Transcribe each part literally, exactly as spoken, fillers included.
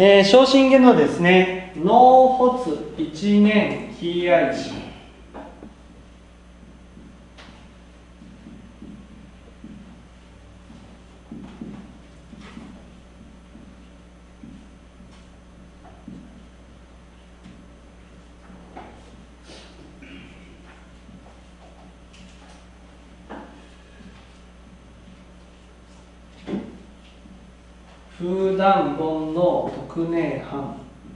えー、昇進言のですね、納発一年悲哀詩。風断本の特寧藩。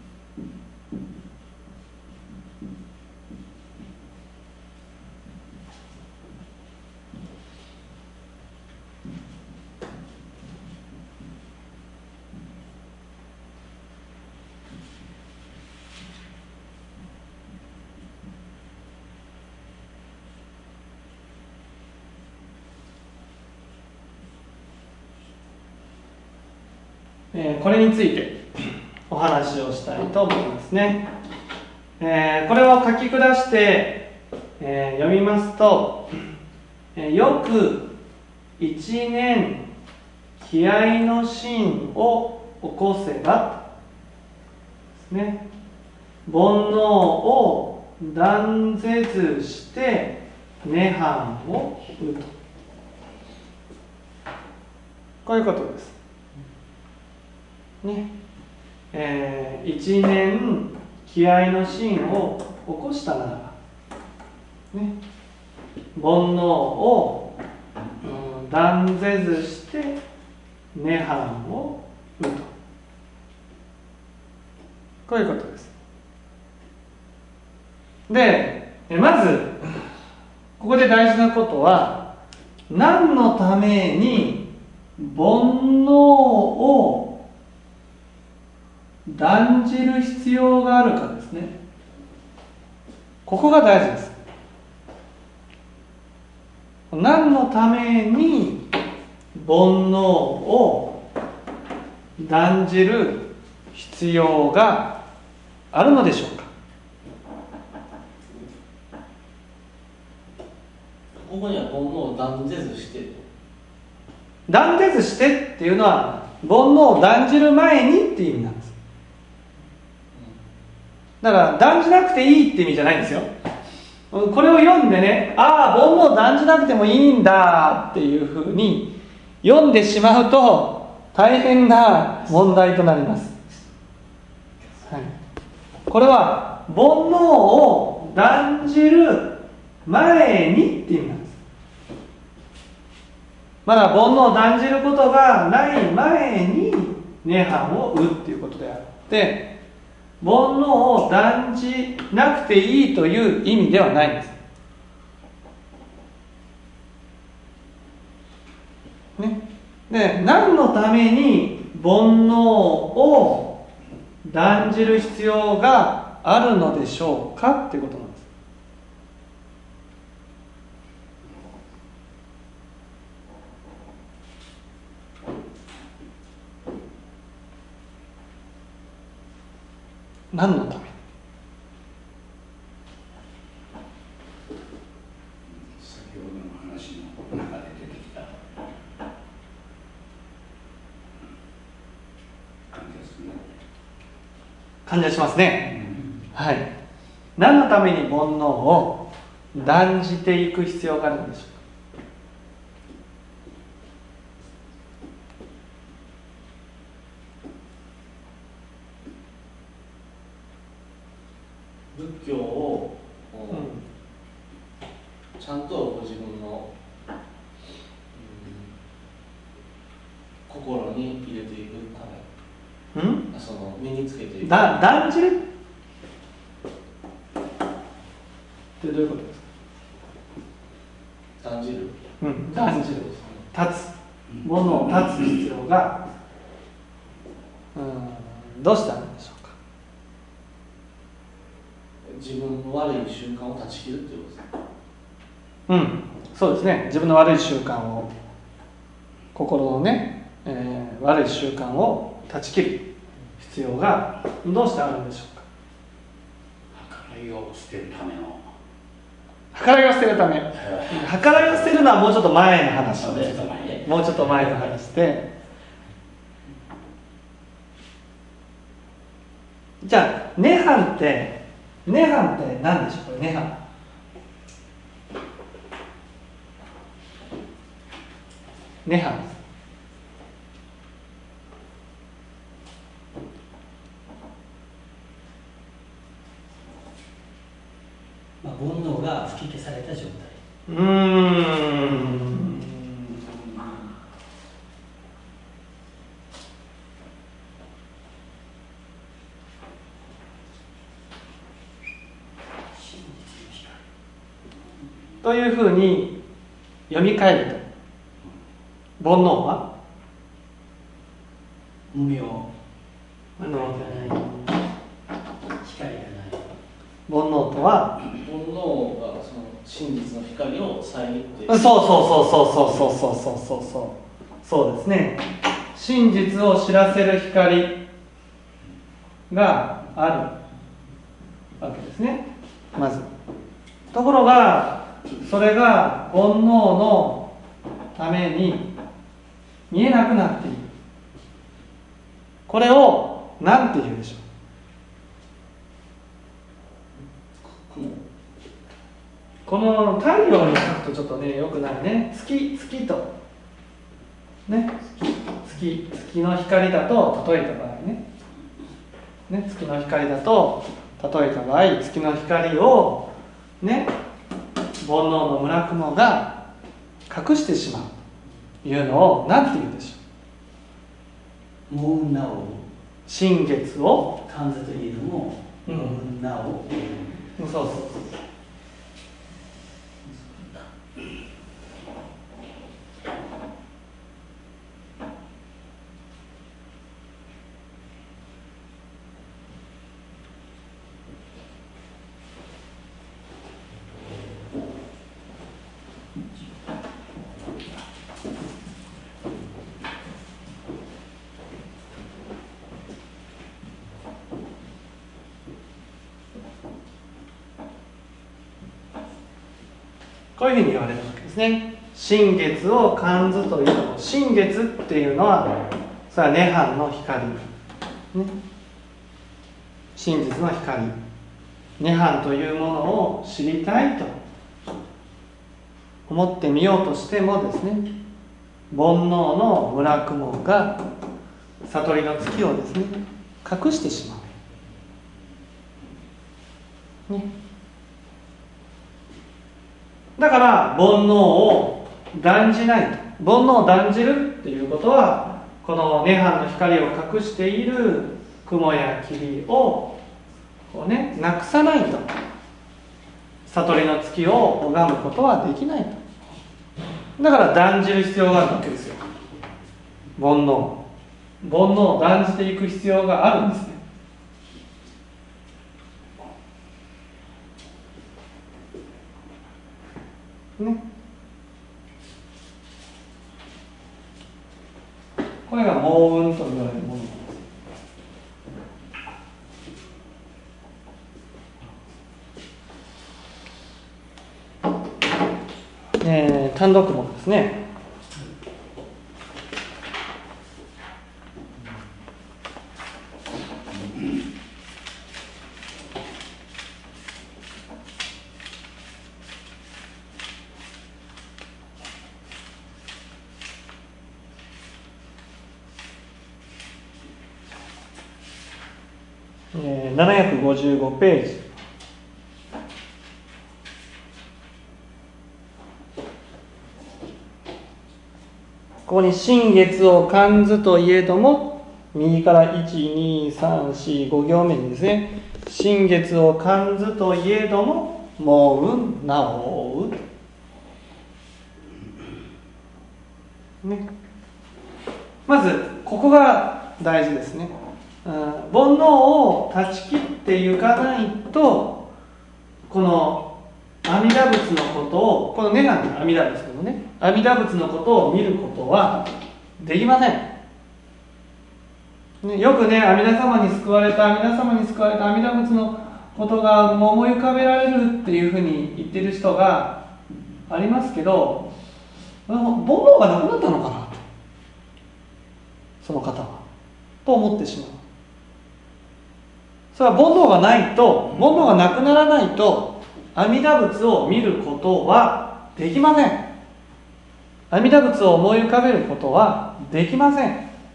これについてお話をしたいと思いますね。えー、これを書き下して、えー、読みますと、えー、よく一年気合の心を起こせばですね、煩悩を断絶して涅槃を生むと、こういうことですね。えー、一年気合の心を起こしたならば、ね、煩悩を、うん、断絶して涅槃を生むと、こういうことです。で、まずここで大事なことは、何のために煩悩を断じる必要があるかですね。ここが大事です。何のために煩悩を断じる必要があるのでしょうか。 ここには煩悩を断絶して断絶してっていうのは煩悩を断じる前にっていう意味なんです。だから断じなくていいって意味じゃないんですよ。これを読んでね、ああ煩悩を断じなくてもいいんだっていうふうに読んでしまうと大変な問題となります、はい、これは煩悩を断じる前にっていう意味なんです。まだ煩悩を断じることがない前に涅槃を生うっていうことであって、煩悩を断じなくていいという意味ではないんです。ね、で、何のために煩悩を断じる必要があるのでしょうかっていうことなんです。何のために。 先ほどの話の中で出てきた感じですね。 感じがしますね、うん、はい。何のために煩悩を断じていく必要があるのでしょうか。 仏教を、うん、ちゃんとご自分の、うん、心に入れていくため、うん、その身につけていくだ断じるってどういうことですか。 断じる、 うん、断じる、断つものを断つ必要が、うん、どうしてあるんでしょうか。 自分の悪い習慣を断ち切るっていうことですか。 うん、そうですね。自分の悪い習慣を、心のね、えー、悪い習慣を断ち切る必要がどうしてあるんでしょうか。 計らいを捨てるための。 計らいを捨てるため。計らいを捨てるのはもうちょっと前の話で、もうちょっと前の話で、 じゃあ涅槃って涅槃って何でしょう。これ涅槃、涅槃です。 まあ、煩悩が吹き消された状態。 うーんというふうに読み替えると、煩悩は無明、 あの光がない。 煩悩とは、 煩悩がその真実の光を遮ってそうそうそうそうそうそうそうそうそうそうそうですね。真実を知らせる光があるわけですね、まず。ところがそれが煩悩のために見えなくなっている。これを何て言うでしょう。この太陽に書くとちょっとねよくないね。月月とね、月月の光だと例えた場合ねね月の光だと例えた場合、月の光をね煩悩の村雲が隠してしまうというのを何て言うでしょう。 もうなお新月を漢字といえども、 うん、 もうなお、 そうそうそう。こういうふうに言われるわけですね。新月を観ずというの、新月っていうのはそれは涅槃の光、ね、真実の光、涅槃というものを知りたいと思ってみようとしてもですね、煩悩の村雲が悟りの月をですね隠してしまう、ね、だから煩悩を断じないと。煩悩を断じるっていうことは、この涅槃の光を隠している雲や霧をこう、ね、なくさないと悟りの月を拝むことはできないと。だから断じる必要があるわけですよ。煩悩煩悩を断じていく必要があるんですね。ね、これが盲運と言われるものなんです。えー、単独門ですね。ななひゃくごじゅうごページ。ここに新月を観ずといえども、右からいち、に、さん、よん、ご行目にですね、新月を観ずといえども盲運なお追う、ね、まずここが大事ですね。煩悩を断ち切っていかないと、この阿弥陀仏のことを、この涅槃の阿弥陀ですけどね、阿弥陀仏のことを見ることはできません、ね、よくね、阿弥陀様に救われた阿弥陀様に救われた阿弥陀仏のことが思い浮かべられるっていうふうに言ってる人がありますけど、煩悩がなくなったのかなと、その方はと思ってしまう。 それは煩悩がないと、煩悩がなくならないと阿弥陀仏を見ることはできません。阿弥陀仏を思い浮かべることはできません。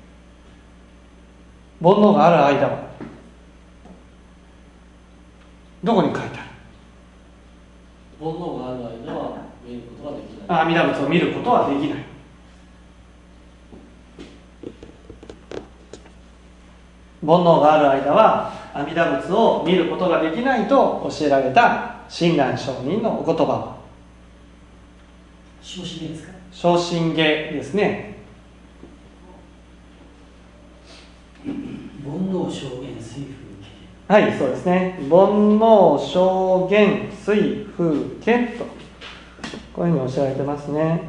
煩悩がある間は。どこに書いてある？ 煩悩がある間は見ることができない。 阿弥陀仏を見ることはできない。煩悩がある間は阿弥陀仏を見ることができないと教えられた親鸞上人のお言葉は昇進芸ですか？ 昇進芸ですね。 煩悩証言水風景。 はい、そうですね。煩悩証言水風景とこういうふうにおっしゃられてますね。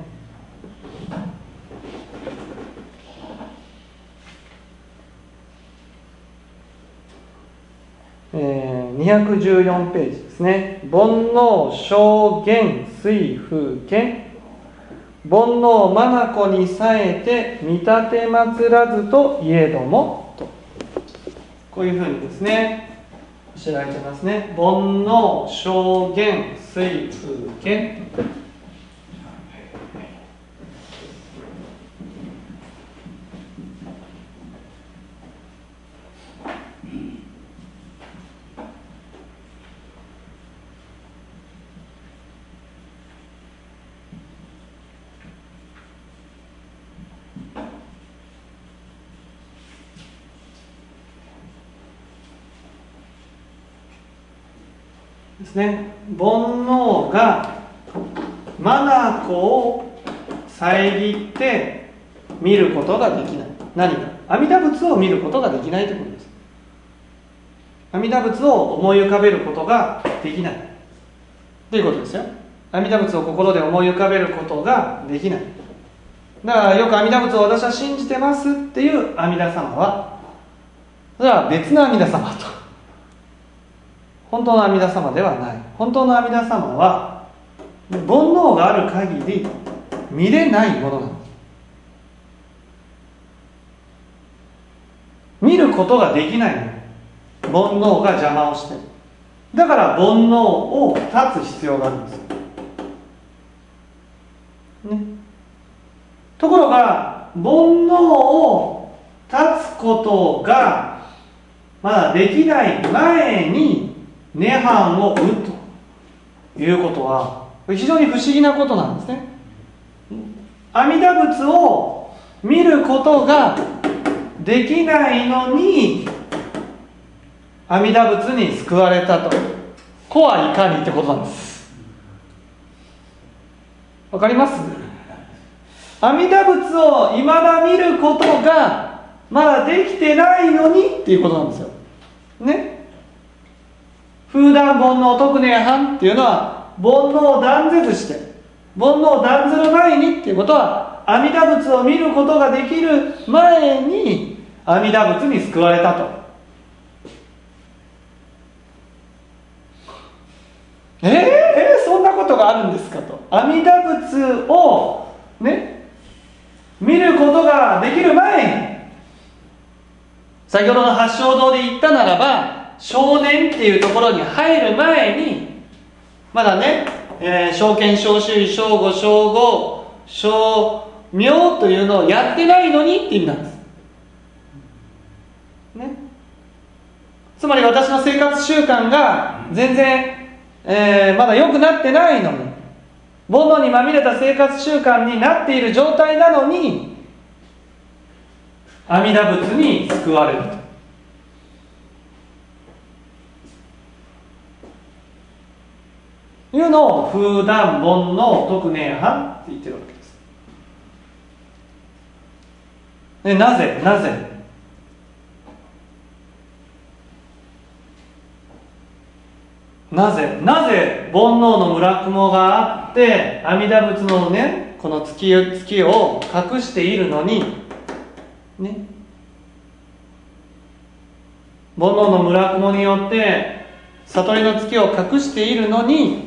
えー、にひゃくじゅうよんページですね。煩悩証言水風景、煩悩眼にさえて見立てまつらずといえどもと、こういうふうにですね教えられてますね。煩悩証言水風景。ですね、煩悩が眼を遮って見ることができない。何か阿弥陀仏を見ることができないということです。阿弥陀仏を思い浮かべることができないということですよ。阿弥陀仏を心で思い浮かべることができない。だからよく阿弥陀仏を私は信じてますっていう阿弥陀様は、それは別の阿弥陀様と、本当の阿弥陀様ではない。本当の阿弥陀様は煩悩がある限り見れないものなんです。見ることができないの。煩悩が邪魔をしている。だから煩悩を断つ必要があるんですよ、ね、ところが煩悩を断つことがまだできない前に涅槃を生むということは非常に不思議なことなんですね。阿弥陀仏を見ることができないのに阿弥陀仏に救われたと。子はいかにってことなんです。わかります？阿弥陀仏を未だ見ることがまだできてないのにっていうことなんですよね。風断煩悩特涅槃っていうのは煩悩を断絶して煩悩を断ずる前にっていうことは阿弥陀仏を見ることができる前に阿弥陀仏に救われたと。えー、えー、そんなことがあるんですかと。阿弥陀仏をね見ることができる前に、先ほどの八正道で言ったならば少年っていうところに入る前にまだね、えー、正見正守位正語正語正明というのをやってないのにって意味なんですね。つまり私の生活習慣が全然、えー、まだ良くなってないのに、煩悩にまみれた生活習慣になっている状態なのに阿弥陀仏に救われるというのを風断煩悩特涅槃って言ってるわけです。でなぜなぜなぜなぜ煩悩の村雲があって阿弥陀仏のねこの 月, 月を隠しているのにね、煩悩の村雲によって悟りの月を隠しているのに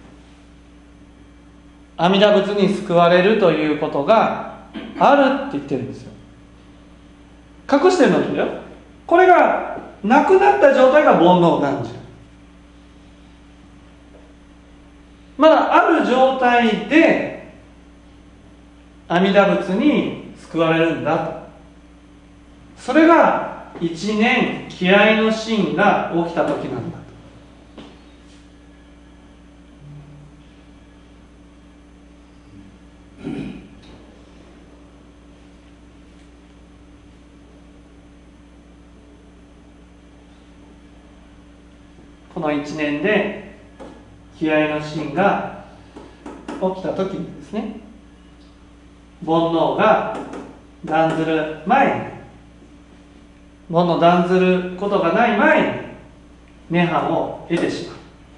阿弥陀仏に救われるということがあるって言ってるんですよ。隠してるのだよ。これがなくなった状態が煩悩なんじゃ。まだある状態で阿弥陀仏に救われるんだと。それが一年気合の心が起きた時なんだと。この一年で気合の心が起きた時にですね、煩悩が断ずる前に、煩悩断ずることがない前に涅槃を得てし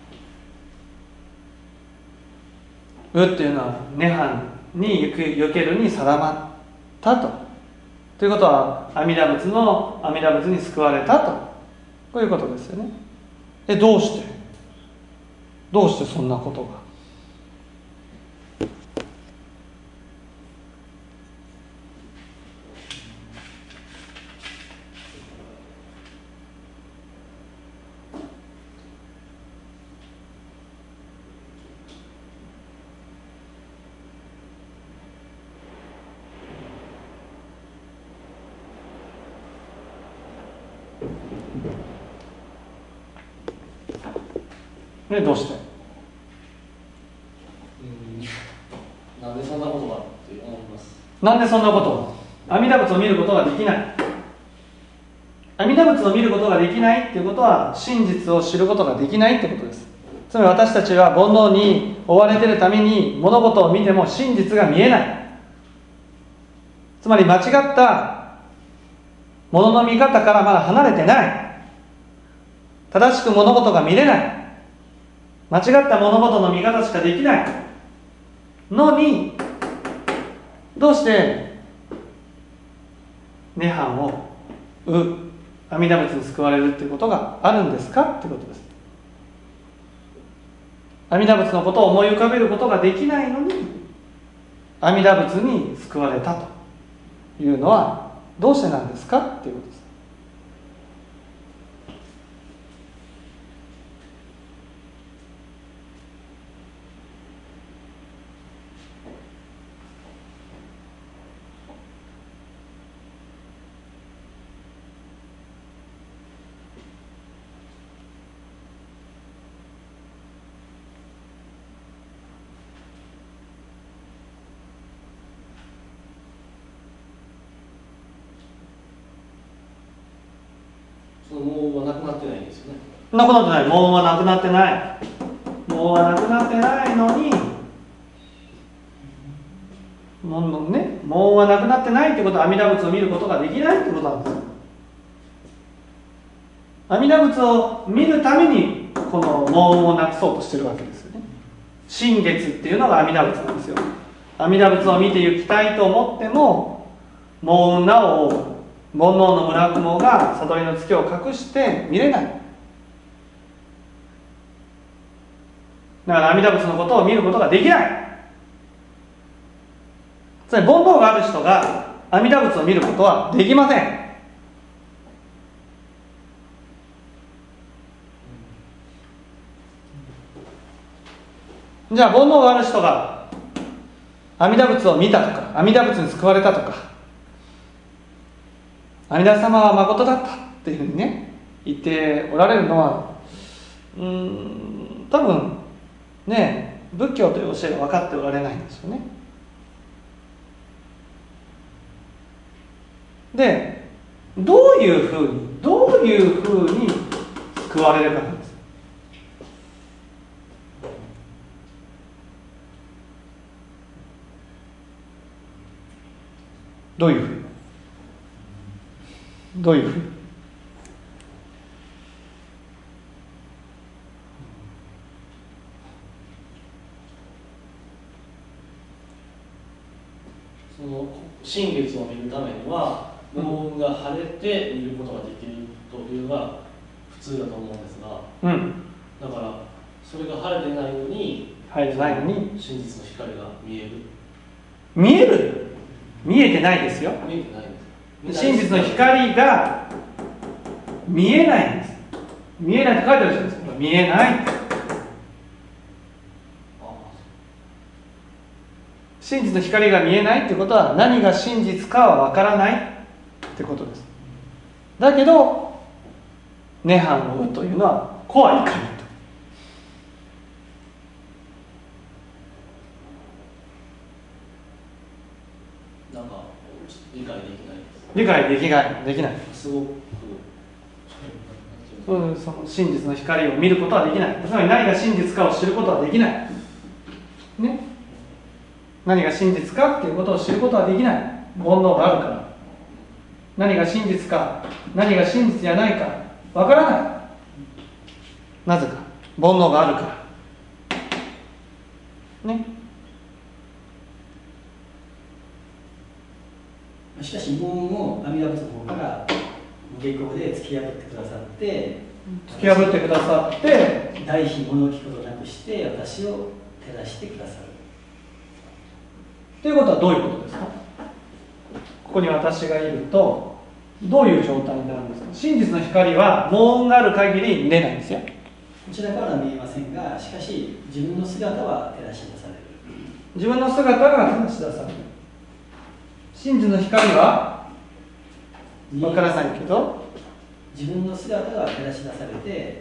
まう。うっていうのは涅槃に行く行けるに定まったと。ということは阿弥陀仏の阿弥陀仏に救われたと、こういうことですよね。え、どうしてどうしてそんなことが。ね、どうして？ うん、なんでそんなことがって思います。 なんでそんなことを？阿弥陀仏を見ることができない。阿弥陀仏を見ることができないっていうことは真実を知ることができないってことです。つまり私たちは煩悩に追われているために物事を見ても真実が見えない。つまり間違った物の見方からまだ離れてない。正しく物事が見れない。間違った物事の見方しかできないのに、どうして涅槃をう阿弥陀仏に救われるっていうことがあるんですかっていうことです。阿弥陀仏のことを思い浮かべることができないのに阿弥陀仏に救われたというのはどうしてなんですかっていうことです。 そのもうはなくなってないんですよね。 なくなってない。もうはなくなってない。もうはなくなってないのに、もうね、もうはなくなってないってことは阿弥陀仏を見ることができないってことなんですよ。阿弥陀仏を見るためにこの妄をなくそうとしてるわけですよね。真月っていうのが阿弥陀仏なんですよ。阿弥陀仏を見ていきたいと思っても、妄なお煩悩の村雲が悟りの月を隠して見れない。だから阿弥陀仏のことを見ることができない。つまり煩悩がある人が阿弥陀仏を見ることはできません。じゃあ煩悩がある人が阿弥陀仏を見たとか、阿弥陀仏に救われたとか、阿弥陀様は誠だったっていうふうにね言っておられるのは、うーん多分ね仏教という教えが分かっておられないんですよね。で、どういうふうにどういうふうに救われるかなんです。どういうふうにどういうふうにその新月を見るためには無音が晴れて見ることができるというのが普通だと思うんですが、 うん、 だからそれが晴れてないのに晴れてないのに真実の光が見える見える見えてないですよ。 見えてないんです。 真実の光が見えないんです。見えないって書いてあるじゃないですか。見えない。真実の光が見えないってことは、何が真実かはわからないってことです。だけど涅槃を追うというのは怖いかにと。なんか理解できないです。 理解できないできない。 すごくその真実の光を見ることはできない。つまり何が真実かを知ることはできない。ね。何が真実かっていうことを知ることはできない。煩悩があるから。何が真実か、何が真実じゃないかわからない。なぜか。煩悩があるから。ね。 しかし門を阿弥陀仏の方からご下校で突き破ってくださって突き破ってくださって大悲物を聞くことなくして私を照らしてくださるということはどういうことですか。ここに私がいるとどういう状態になるんですか。真実の光は門がある限り見れないんですよ。 こちらからは見えませんが、しかし自分の姿は照らし出される。 自分の姿が照らし出される。真実の光はわからないけど自分の姿が照らし出されて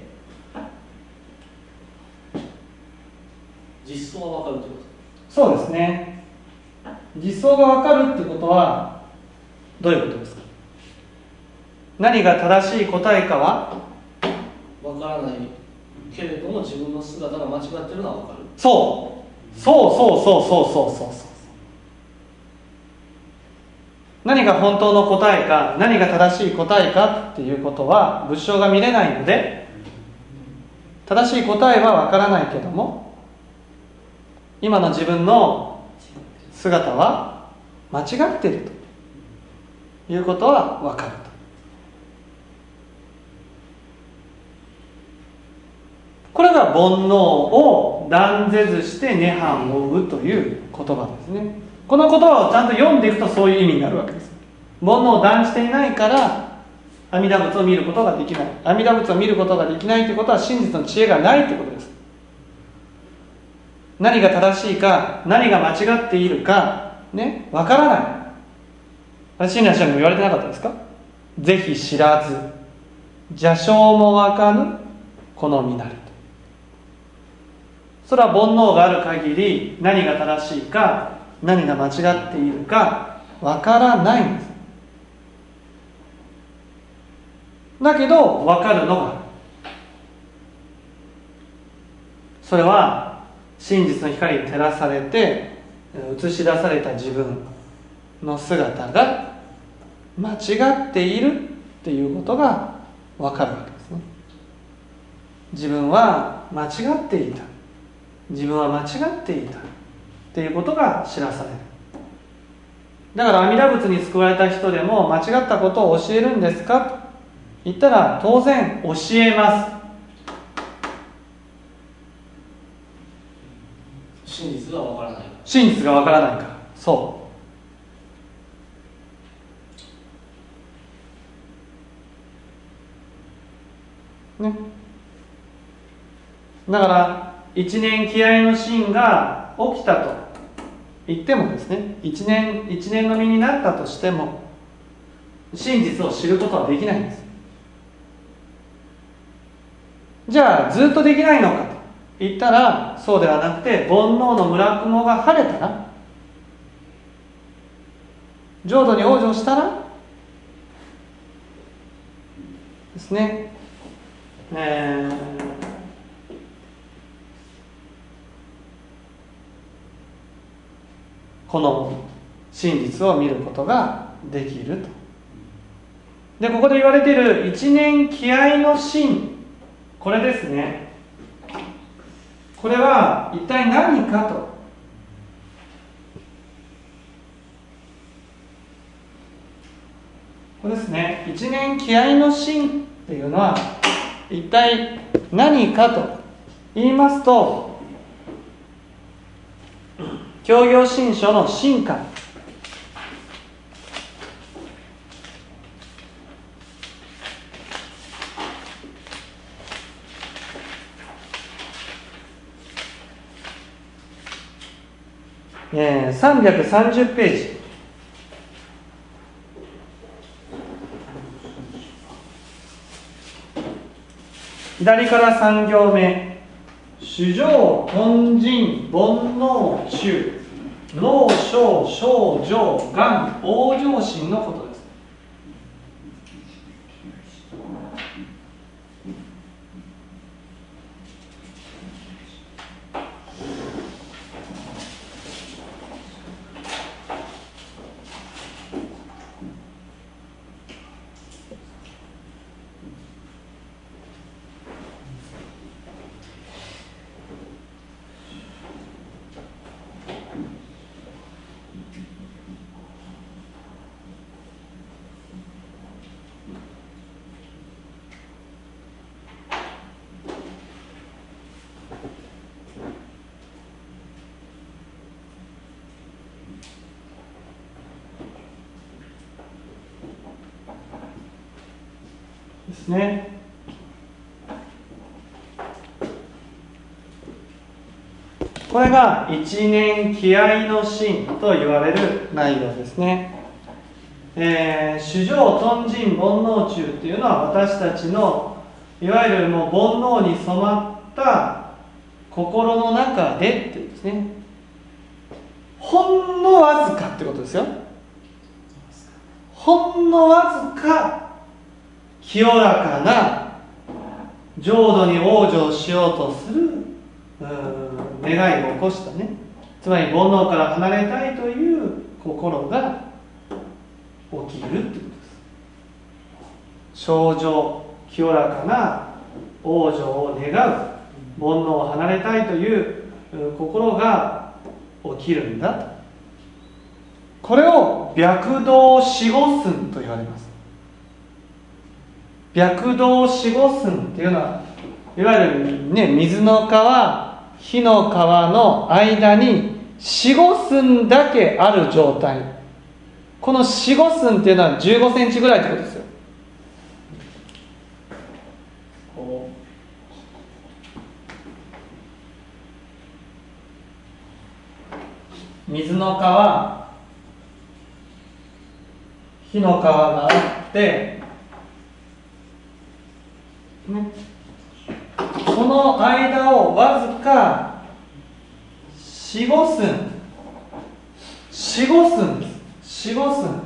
実相は分かるということですか。 そうですね。実相がわかるってことはどういうことですか。何が正しい答えかは分からないけれども自分の姿が間違ってるのは分かる。 そうそうそうそうそうそうそうそう。何が本当の答えか、何が正しい答えかっていうことは物証が見れないので、正しい答えはわからないけども、今の自分の姿は間違っているということはわかると。これが煩悩を断絶して涅槃を追うという言葉ですね。この言葉をちゃんと読んでいくとそういう意味になるわけです。煩悩を断じていないから阿弥陀仏を見ることができない。阿弥陀仏を見ることができないということは真実の知恵がないということです。何が正しいか、何が間違っているかね、わからない。あれ、親鸞聖人も言われてなかったですか。ぜひ知らず邪性もわかぬこの身なりと。それは煩悩がある限り何が正しいか何が間違っているかわからないんです。だけどわかるのが、それは真実の光に照らされて映し出された自分の姿が間違っているっていうことがわかるわけですね。自分は間違っていた、自分は間違っていたっていうことが知らされる。だから阿弥陀仏に救われた人でも間違ったことを教えるんですかと言ったら当然教えます。 真実がわからない。 真実がわからないから。そうね。だから一年気合の真が起きたと言ってもですね、一年一年の身になったとしても真実を知ることはできないんです。じゃあずっとできないのかと言ったらそうではなくて、煩悩の村雲が晴れたら、浄土に往生したらですね、えーこの真実を見ることができると。で、ここで言われている一年気合の真、これですね。これは一体何かと。これですね。一年気合の真っていうのは一体何かと言いますと、教行信書の真観、 えー、さんびゃくさんじゅうページ。左からさん行目。主情、貪心、煩悩、中、老少、少女、願、往生心のことです。ですね。これが一年気合の心と言われる内容ですね。えー、主情、貪心、煩悩中っていうのは私たちのいわゆるもう煩悩に染まった心の中でっていうんですね。ほんのわずかってことですよ。ほんのわずか清らかな浄土に往生しようとする願いを起こしたね、つまり煩悩から離れたいという心が起きるということです。清浄、清らかな往生を願う、煩悩を離れたいという心が起きるんだと。これを白道四五寸と言われます。白道四五寸っていうのはいわゆる、ね、水の川、火の川の間に四五寸だけある状態。この四五寸っていうのはじゅうごセンチぐらいってことですよ。水の川、火の川があって、ね、その間をわずか四五寸、四五寸です。四五寸。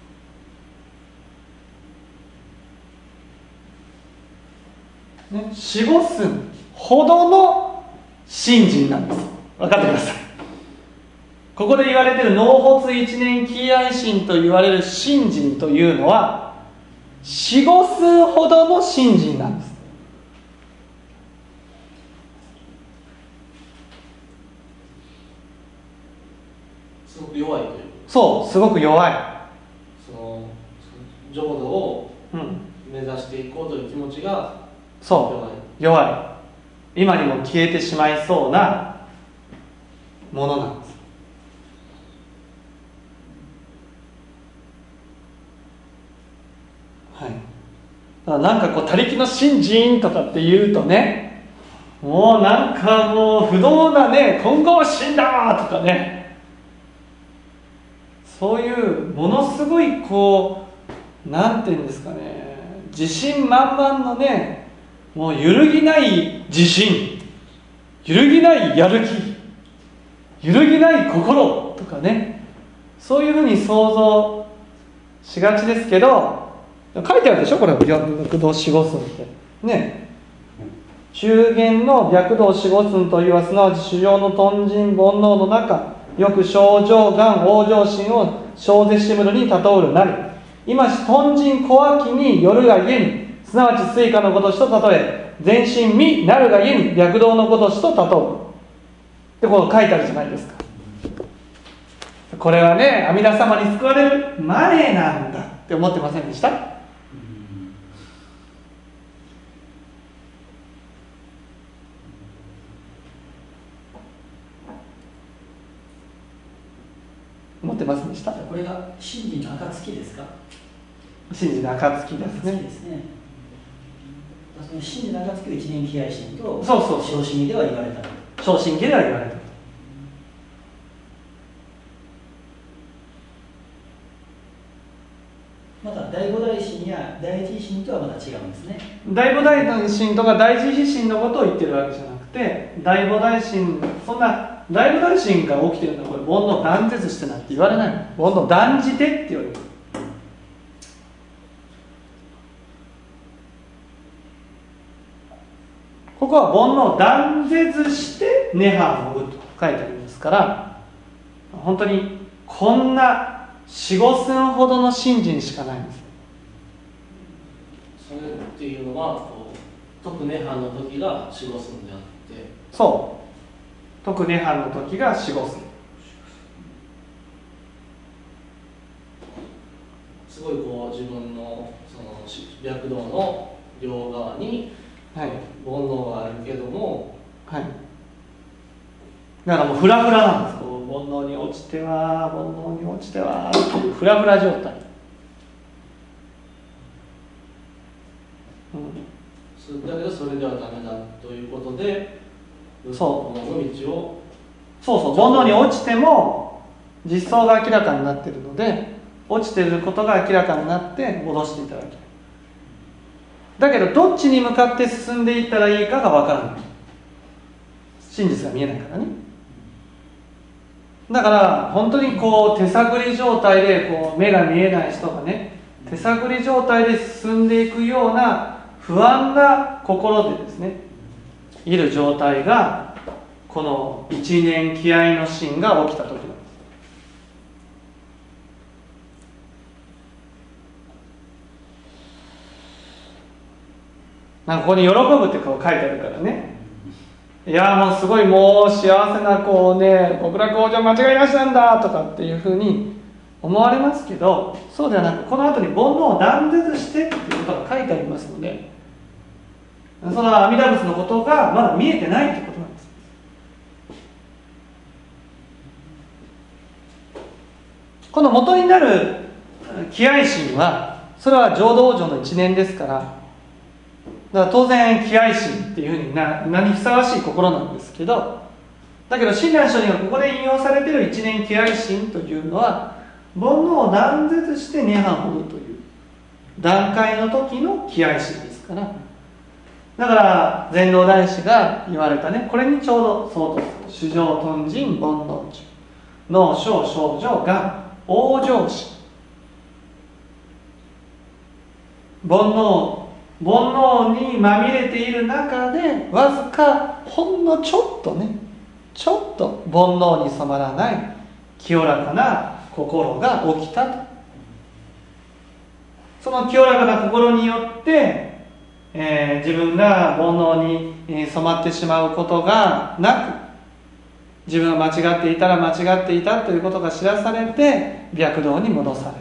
ね、四五寸ほどの信心なんです。分かってください。ここで言われている納発一年気合心と言われる信心というのは四五数ほどの信心なんです。 すごく弱いという。 そう、すごく弱い。 その浄土を目指していこうという気持ちが弱い。 そう、弱い。今にも消えてしまいそうなものなんです。はい。だからなんかこう他力の信心とかって言うとね、もうなんかもう不動なね、金剛心だとかね、そういうものすごいこうなんていうんですかね、自信満々のね、もう揺るぎない自信、揺るぎないやる気、揺るぎない心とかね、そういうふうに想像しがちですけど、書いてあるでしょ、これ白道四五寸ってね。中間の白道四五寸というはすなわち主要の貪心煩悩の中、よく清浄願往生心を生ぜしむるに例うるなり、今し貪心小脇によるがゆえに、すなわち水火のごとしと例え、全身身なるがゆえに白道のごとしと例うってこう書いてあるじゃないですか。これはね、阿弥陀様に救われる前なんだって思ってませんでした？思ってませんでした？ これが真理の暁ですか？ 真理の暁ですね。 ですね。その真理の暁を一年気合心とそうそうそう昇進儀では言われた。 昇進儀では言われた。 神とはまた違うんですね。 大菩提心とか大慈悲心のことを言ってるわけじゃなくて、大菩提心、そんな大菩提心が起きてるのはこれ煩悩断絶してなんて言われないの。煩悩断じてって言われる。ここは煩悩断絶して涅槃を追うと書いてありますから、本当にこんな四五寸ほどの信心しかないんです。 それっていうのはこう特涅槃の時が四五寸であって、 そう特涅槃の時が四五寸。 すごいこう自分のその白道の両側にはい、 煩悩があるけども、 はい、だからもうフラフラなんです。こう煩悩に落ちては煩悩に落ちてはっていうフラフラ状態、 うん、だけどそれではダメだということで、 そう煩悩の道をそうそう煩悩に落ちても実相が明らかになっているので、落ちていることが明らかになって戻していただける。だけどどっちに向かって進んでいったらいいかが分からない。真実が見えないからね。だから本当にこう手探り状態でこう目が見えない人がね、手探り状態で進んでいくような不安な心でですねいる状態が、この一念気合の心が起きた時なんです。なんかここに喜ぶってこう書いてあるからね、いやもうすごいもう幸せなこうね極楽往生間違いなしなんだとかっていうふうに思われますけど、そうではなく、この後に煩悩を断絶してっていうことが書いてありますので、その阿弥陀仏のことがまだ見えてないってことなんです。この元になる気合心は、それは浄土往生の一念ですから、だから当然気合心っていうふうにな名にふさわしい心なんですけど、だけど親鸞聖人がここで引用されている一念気合心というのは、煩悩を断絶して涅槃を追うという段階の時の気合心ですから、だから禅道大師が言われたね、これにちょうど相当する。主情頓人煩悩中脳症症状が往生心。煩悩煩悩にまみれている中で、わずかほんのちょっとね、ちょっと煩悩に染まらない清らかな心が起きたと。その清らかな心によって、えー、自分が煩悩に染まってしまうことがなく、自分が間違っていたら間違っていたということが知らされて白道に戻される。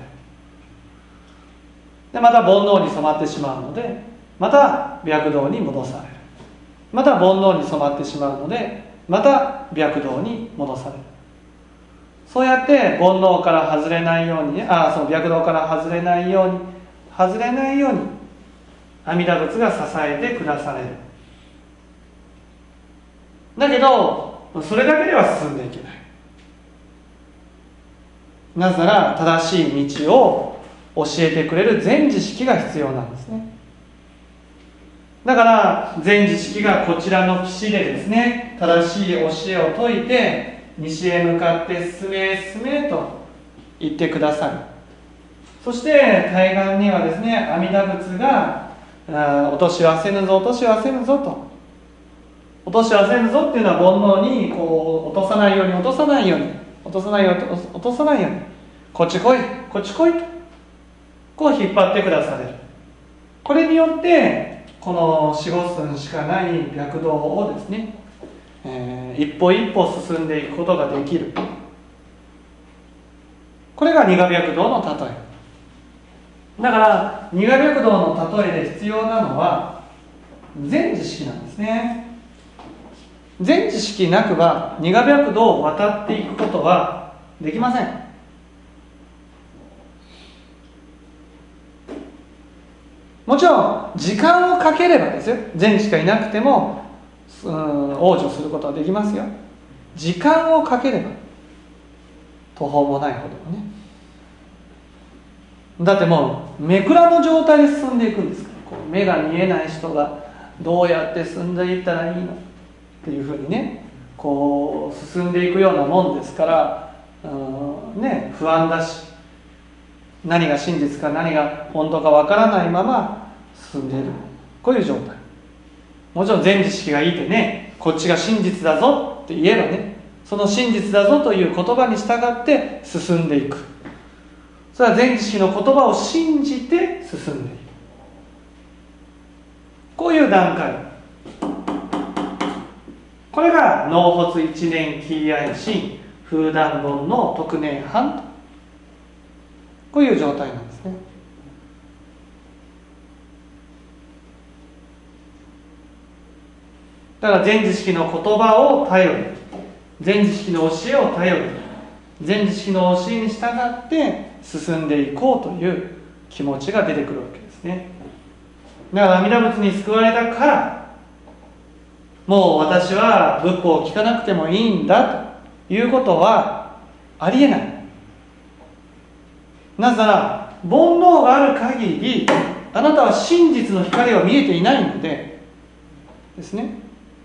でまた煩悩に染まってしまうので、また白道に戻される。また煩悩に染まってしまうので、また白道に戻される。そうやって煩悩から外れないようにね、あその白道から外れないように外れないように阿弥陀仏が支えてくだされる。だけどそれだけでは進んでいけない。なぜなら正しい道を教えてくれる全知識が必要なんですね。だから全知識がこちらの岸でですね、正しい教えを説いて西へ向かって進め進めと言ってくださる。そして対岸にはですね、阿弥陀仏が落としはせぬぞ落としはせぬぞと、落としはせぬぞっていうのは煩悩にこう落とさないように落とさないように落とさないように落とさないようにこっち来いこっち来いとこう引っ張ってくだされる。これによってこの四五寸しかない白道をですね、えー、一歩一歩進んでいくことができる。これが二河白道の例えだから、二河白道の例えで必要なのは全知識なんですね。全知識なくば二河白道を渡っていくことはできません。もちろん時間をかければですよ、善しかいなくても、うん、往生することはできますよ。時間をかければ途方もないほどね。 だってもうめくらの状態で進んでいくんですから、こう目が見えない人がどうやって進んでいったらいいのっていうふうにね、こう進んでいくようなもんですから、うん、ね、不安だし、何が真実か何が本当かわからないまま進んでいる、こういう状態。もちろん前知識がいいってね、こっちが真実だぞって言えばね、その真実だぞという言葉に従って進んでいく。それは前知識の言葉を信じて進んでいく、こういう段階。これが納発一年喜愛心風談本の特年半と、こういう状態なんですね。だから前知識の言葉を頼り、前知識の教えを頼り、前知識の教えに従って進んでいこうという気持ちが出てくるわけですね。だから阿弥陀仏に救われたから、もう私は仏法を聞かなくてもいいんだということはありえない。なぜなら煩悩がある限りあなたは真実の光は見えていないのでですね。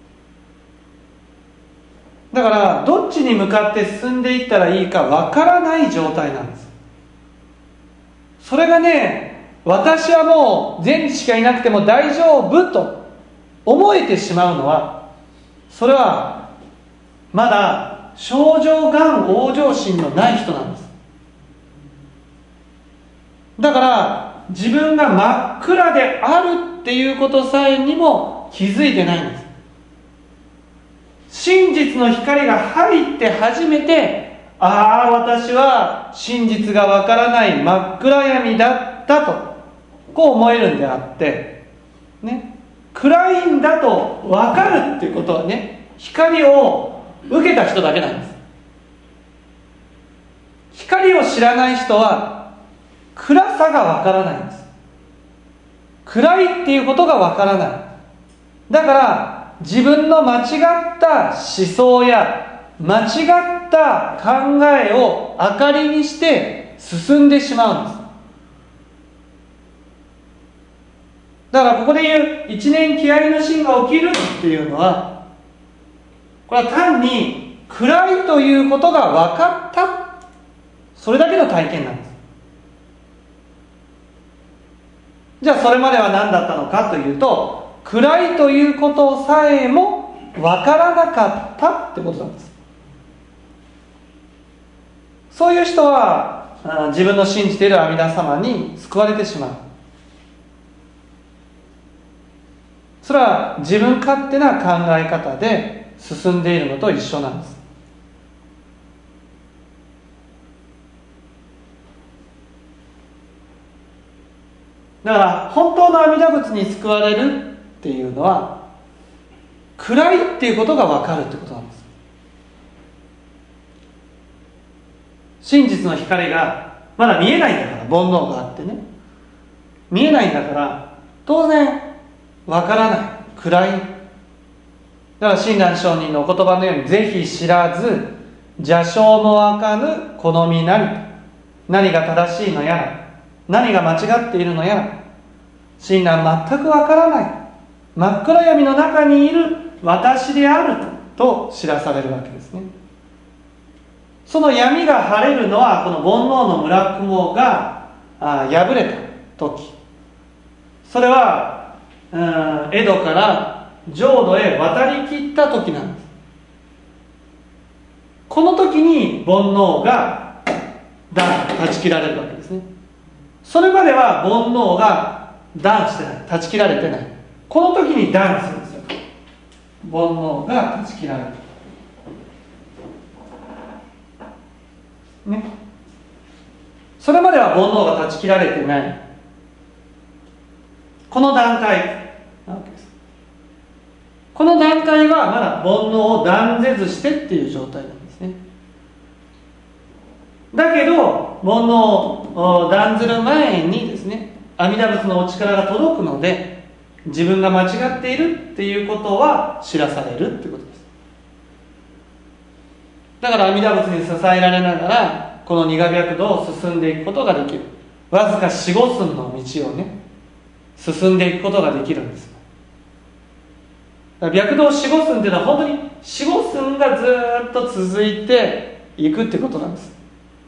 だからどっちに向かって進んでいったらいいかわからない状態なんです。それがね、私はもう前知識がいなくても大丈夫と思えてしまうのは、それはまだ清浄願往生心のない人なんです。だから自分が真っ暗であるっていうことさえにも気づいてないんです。真実の光が入って初めて、ああ私は真実がわからない真っ暗闇だったとこう思えるんであってね、暗いんだと分かるっていうことはね、光を受けた人だけなんです。光を知らない人は暗さが分からないんです。暗いっていうことが分からない。だから自分の間違った思想や間違った考えを明かりにして進んでしまうんです。だからここで言う一年気合の心が起きるっていうのは、これは単に暗いということが分かった、それだけの体験なんです。じゃあそれまでは何だったのかというと、暗いということさえも分からなかったってことなんです。そういう人は自分の信じている阿弥陀様に救われてしまう。それは自分勝手な考え方で進んでいるのと一緒なんです。だから本当の阿弥陀仏に救われるっていうのは、暗いっていうことが分かるってことなんです。真実の光がまだ見えないんだから、煩悩があってね、見えないんだから当然分からない、暗い。だから親鸞上人のお言葉のように、ぜひ知らず邪正もわかぬ好みなり、何が正しいのやら何が間違っているのやら、親鸞全くわからない、真っ暗闇の中にいる私であると知らされるわけですね。その闇が晴れるのは、この煩悩の村雲が破れた時、それはうん江戸から浄土へ渡りきった時なんです。この時に煩悩が断断ち切られるわけですね。それまでは煩悩が断してない、断ち切られてない。この時に断するんですよ。煩悩が断ち切られるね。それまでは煩悩が断ち切られてない、この段階なわけです。この段階はまだ煩悩を断絶してっていう状態なんですね。だけど煩悩を断ずる前にですね、阿弥陀仏のお力が届くので、自分が間違っているっていうことは知らされるっていうことです。だから阿弥陀仏に支えられながらこの二河白道を進んでいくことができる。 わずか四五寸の道をね進んでいくことができるんです。だから白道四五寸っていうのは本当に四五寸がずっと続いていくってことなんです。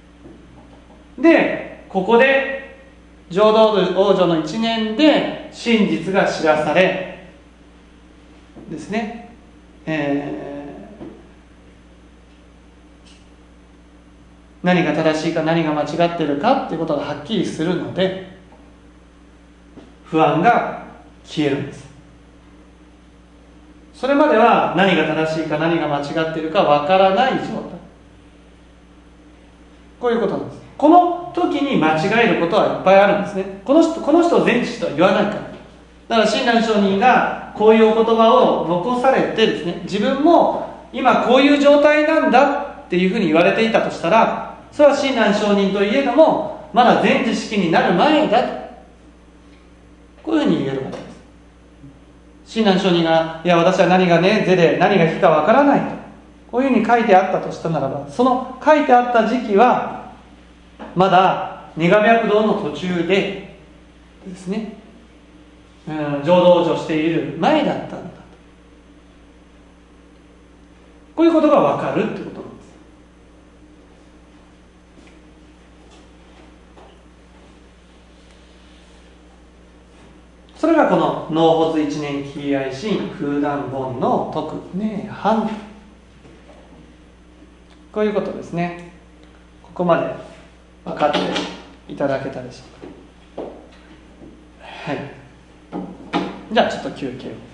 でここで浄土王女の一年で真実が知らされですね、えー、何が正しいか何が間違っているかっていうことがはっきりするので不安が消えるんです。それまでは何が正しいか何が間違っているかわからない状態、こういうことなんです。この時に間違えることはいっぱいあるんですね。この人、この人を全知とは言わないから。だから親鸞上人がこういうお言葉を残されてですね、自分も今こういう状態なんだっていうふうに言われていたとしたら、それは親鸞上人といえどもまだ全知識になる前だと、こういうふうに言えるわけです。親鸞上人がいや私は何がね是で何が非かわからないとこういうふうに書いてあったとしたならば、その書いてあった時期はまだ二河白道の途中でですね、うん、浄土往生している前だったんだと、こういうことが分かるってことなんです。それがこの納発一年喜愛心空断本の徳涅槃、こういうことですね。ここまで分かっていただけたでしょうか。はい。じゃあちょっと休憩を。